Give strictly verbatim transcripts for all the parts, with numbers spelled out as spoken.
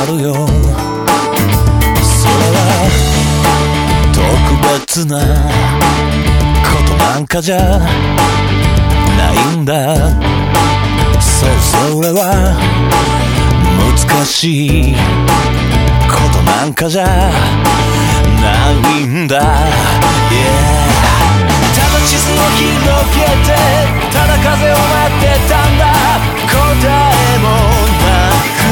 るよ。それは特別なことなんかじゃないんだ。そうそれは難しいことなんかじゃないんだ、yeah、ただ地図を広げてただ風を待ってたんだ。答えもなく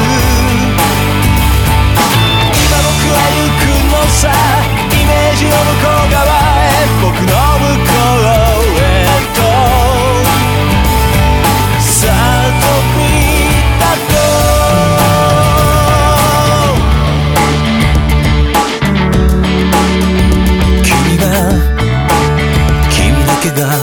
今僕は行くのさ、イメージの向こう側へ、僕の向こうへとさあ飛びだと君が君だけが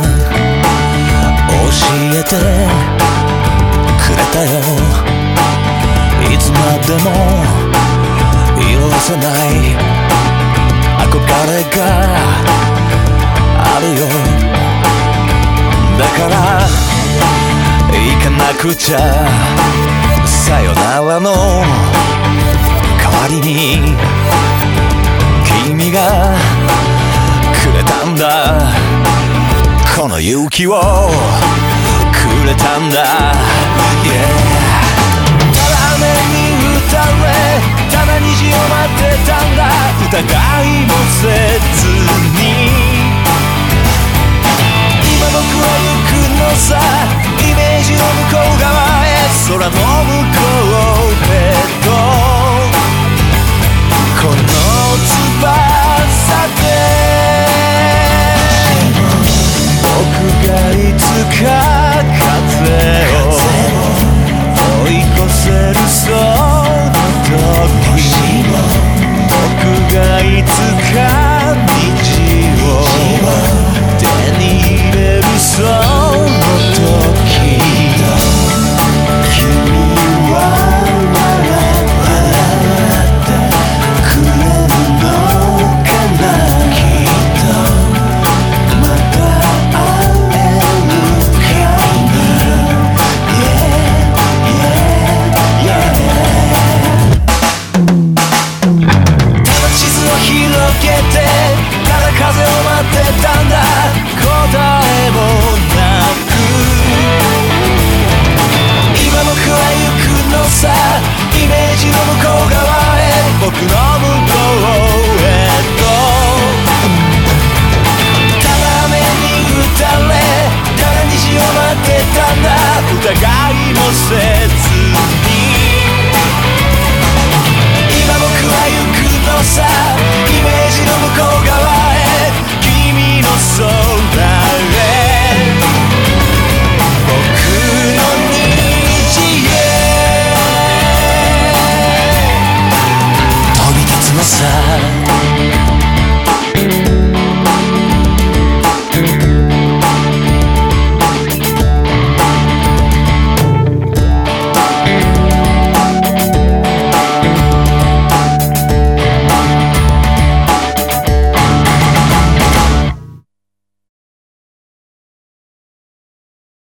教えてくれたよ。いつまでも色褪せない憧れがあるよ。だから行かなくちゃ、さよならの代わりに君がくれたんだ。この勇気をくれたんだ、yeah、ただ雨に打たれただ虹を待ってたんだ。疑いもせ